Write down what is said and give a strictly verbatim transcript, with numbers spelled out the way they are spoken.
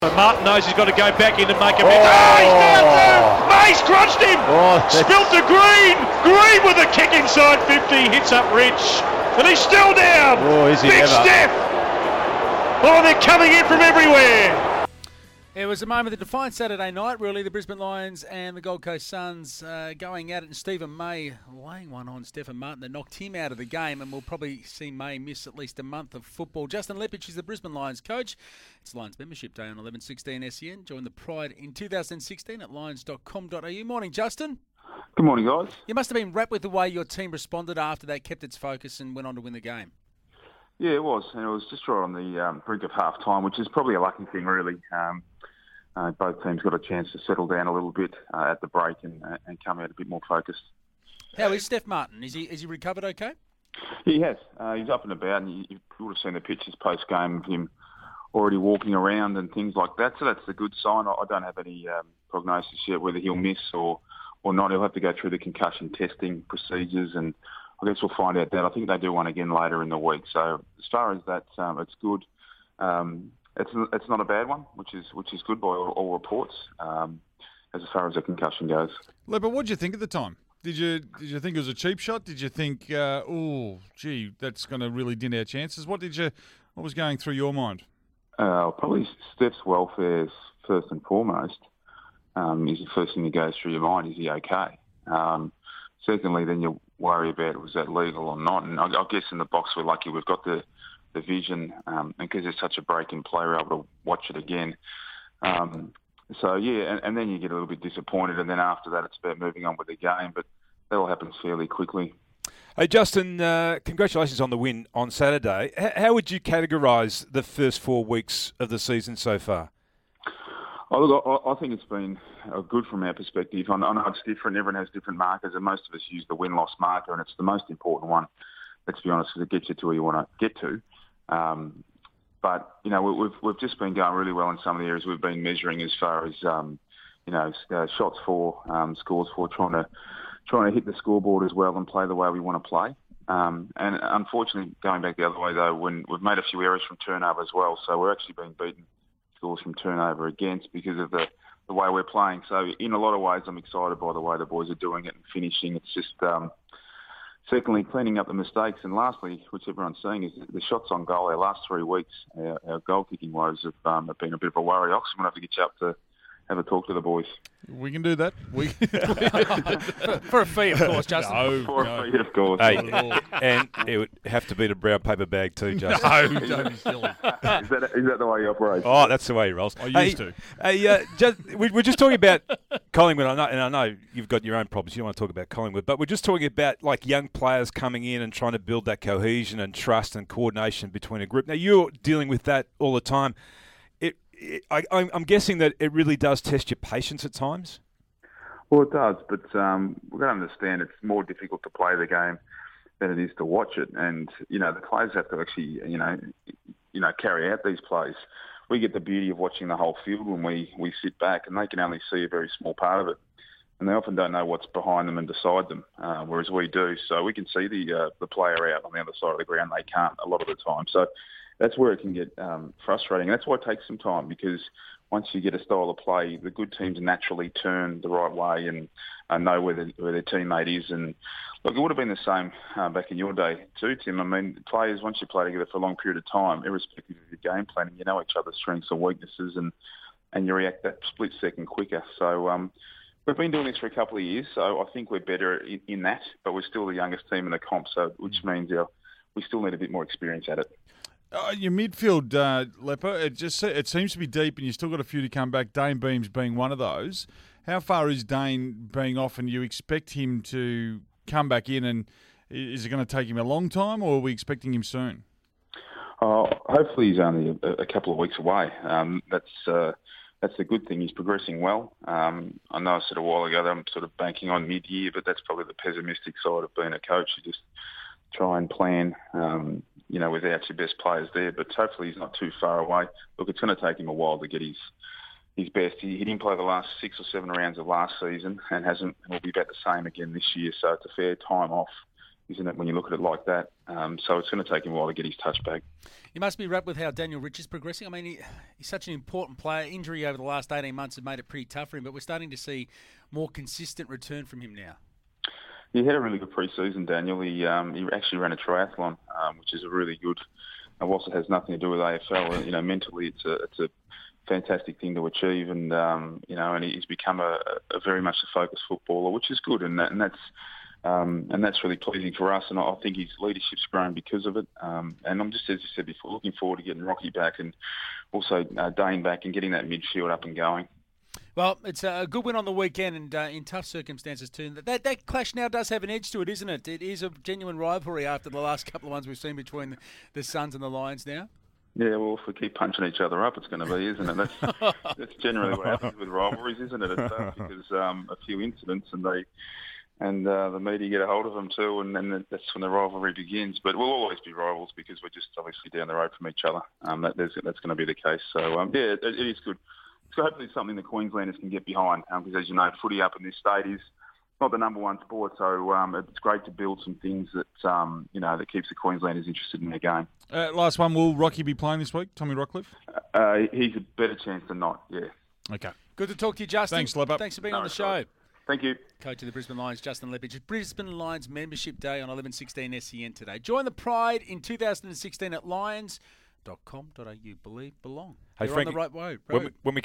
But Martin knows he's got to go back in and make a mix. Oh, oh he's down too! May's crunched him! Oh, Spilt to Green! Green with a kick inside fifty, hits up Rich. And he's still down! Oh, is he Big ever? step! Oh, they're coming in from everywhere! It was a moment that defined Saturday night, really. The Brisbane Lions and the Gold Coast Suns uh, going at it, and Stephen May laying one on Stephen Martin that knocked him out of the game, and we'll probably see May miss at least a month of football. Justin Lepich is the Brisbane Lions coach. It's Lions membership day on eleven sixteen S E N. Join the Pride in two thousand sixteen at lions dot com dot a u. Morning, Justin. Good morning, guys. You must have been wrapped with the way your team responded after they kept its focus and went on to win the game. Yeah, it was. And it was just right on the um, brink of half-time, which is probably a lucky thing, really. Um, Uh, both teams got a chance to settle down a little bit uh, at the break and, uh, and come out a bit more focused. How is Steph Martin? Is he is he recovered okay? He has. Uh, he's up and about, and you, you would have seen the pictures post-game of him already walking around and things like that. So that's a good sign. I, I don't have any um, prognosis yet whether he'll miss or, or not. He'll have to go through the concussion testing procedures, and I guess we'll find out that. I think they do one again later in the week. So as far as that, um, it's good. Um, It's it's not a bad one, which is which is good by all, all reports, um, as far as the concussion goes. But what did you think at the time? Did you did you think it was a cheap shot? Did you think, uh, oh, gee, that's going to really dent our chances? What did you? What was going through your mind? Uh, probably Steph's welfare is first and foremost. Um, is the first thing that goes through your mind. Is he okay? Um, secondly, then you worry about was that legal or not. And I, I guess in the box we're lucky we've got the. the vision, um, and because there's such a break in play, we're able to watch it again. Um, so, yeah, and, and then you get a little bit disappointed, and then after that it's about moving on with the game, but that all happens fairly quickly. Hey, Justin, uh, congratulations on the win on Saturday. H- how would you categorise the first four weeks of the season so far? Oh, look, I, I think it's been uh, good from our perspective. I know, I know it's different. Everyone has different markers, and most of us use the win-loss marker, and it's the most important one, let's be honest, because it gets you to where you want to get to. Um, but, you know, we've we've just been going really well in some of the areas we've been measuring as far as, um, you know, uh, shots for, um, scores for, trying to trying to hit the scoreboard as well and play the way we want to play. Um, and unfortunately, going back the other way, though, when we've made a few errors from turnover as well, so we're actually being beaten scores from turnover against because of the, the way we're playing. So in a lot of ways, I'm excited by the way the boys are doing it and finishing. It's just... Um, Secondly, cleaning up the mistakes. And lastly, which everyone's seeing, is the shots on goal. Our last three weeks, our, our goal-kicking woes have, um, have been a bit of a worry. Ox, I'm going to have to get you up to have a talk to the boys. We can do that. We for, for a fee, of course, Justin. No, For no. a fee, of course. Hey, and it would have to be the brown paper bag too, Justin. No, don't be silly. is, that, is that the way you operate? Oh, that's the way he rolls. I used hey, to. Hey, uh, just, we, we're just talking about Collingwood, I know, and I know you've got your own problems. You don't want to talk about Collingwood, but we're just talking about like young players coming in and trying to build that cohesion and trust and coordination between a group. Now, you're dealing with that all the time. It, it, I, I'm guessing that it really does test your patience at times. Well, it does, but um, we've got to understand it's more difficult to play the game than it is to watch it. And, you know, the players have to actually, you know, you know, carry out these plays. We get the beauty of watching the whole field when we, we sit back, and they can only see a very small part of it. And they often don't know what's behind them and beside them, uh, whereas we do. So we can see the uh, the player out on the other side of the ground. They can't a lot of the time. So that's where it can get um, frustrating. And that's why it takes some time, because once you get a style of play, the good teams naturally turn the right way and uh, know where, the, where their teammate is. And look, it would have been the same uh, back in your day too, Tim. I mean, players, once you play together for a long period of time, irrespective of your game planning, you know each other's strengths and weaknesses, and, and you react that split second quicker. So um, we've been doing this for a couple of years, so I think we're better in, in that, but we're still the youngest team in the comp, so which means uh, we still need a bit more experience at it. Uh, your midfield, uh, Leper, it just it seems to be deep, and you still got a few to come back. Dane Beams being one of those. How far is Dane being off, and you expect him to come back in? And is it going to take him a long time, or are we expecting him soon? Uh, hopefully, he's only a, a couple of weeks away. Um, that's uh, that's the good thing. He's progressing well. Um, I know I said a while ago that I'm sort of banking on mid-year, but that's probably the pessimistic side of being a coach. You just try and plan. Um, you know, without your best players there, but hopefully he's not too far away. Look, it's going to take him a while to get his his best. He, he didn't play the last six or seven rounds of last season and hasn't, and will be about the same again this year, so it's a fair time off isn't it, when you look at it like that? Um, so it's going to take him a while to get his touch back. You must be wrapped with how Daniel Rich is progressing. I mean, he, he's such an important player. Injury over the last eighteen months have made it pretty tough for him, but we're starting to see more consistent return from him now. He had a really good pre-season, Daniel. He um, he actually ran a triathlon, um, which is a really good. And whilst it has nothing to do with A F L, you know, mentally it's a it's a fantastic thing to achieve, and um, you know, and he's become a, a very much a focused footballer, which is good, and that, and that's um, and that's really pleasing for us. And I think his leadership's grown because of it. Um, and I'm just, as you said before, looking forward to getting Rocky back and also uh, Dane back and getting that midfield up and going. Well, it's a good win on the weekend and uh, in tough circumstances too. That that clash now does have an edge to it, isn't it? It is a genuine rivalry after the last couple of ones we've seen between the, the Suns and the Lions now. Yeah, well, if we keep punching each other up, it's going to be, isn't it? That's, that's generally what happens with rivalries, isn't it? It's tough because um, a few incidents and they and uh, the media get a hold of them too, and then that's when the rivalry begins. But we'll always be rivals because we're just obviously down the road from each other. Um, that, that's going to be the case. So, um, yeah, it, it is good. So hopefully it's something the Queenslanders can get behind, um, because as you know, footy up in this state is not the number one sport. So um, it's great to build some things that um, you know that keeps the Queenslanders interested in their game. Uh, last one, will Rocky be playing this week? Tommy Rockcliffe? Uh, he's a better chance than not. Yeah. Okay. Good to talk to you, Justin. Thanks, Lepper. Thanks for being No, on the it's show. all right. Thank you. Coach of the Brisbane Lions, Justin Lepage. It's Brisbane Lions Membership Day on eleven sixteen S E N today. Join the Pride in two thousand sixteen at lions dot com dot a u. Believe, belong. Hey, You're Frankie, on the right road. When we, when we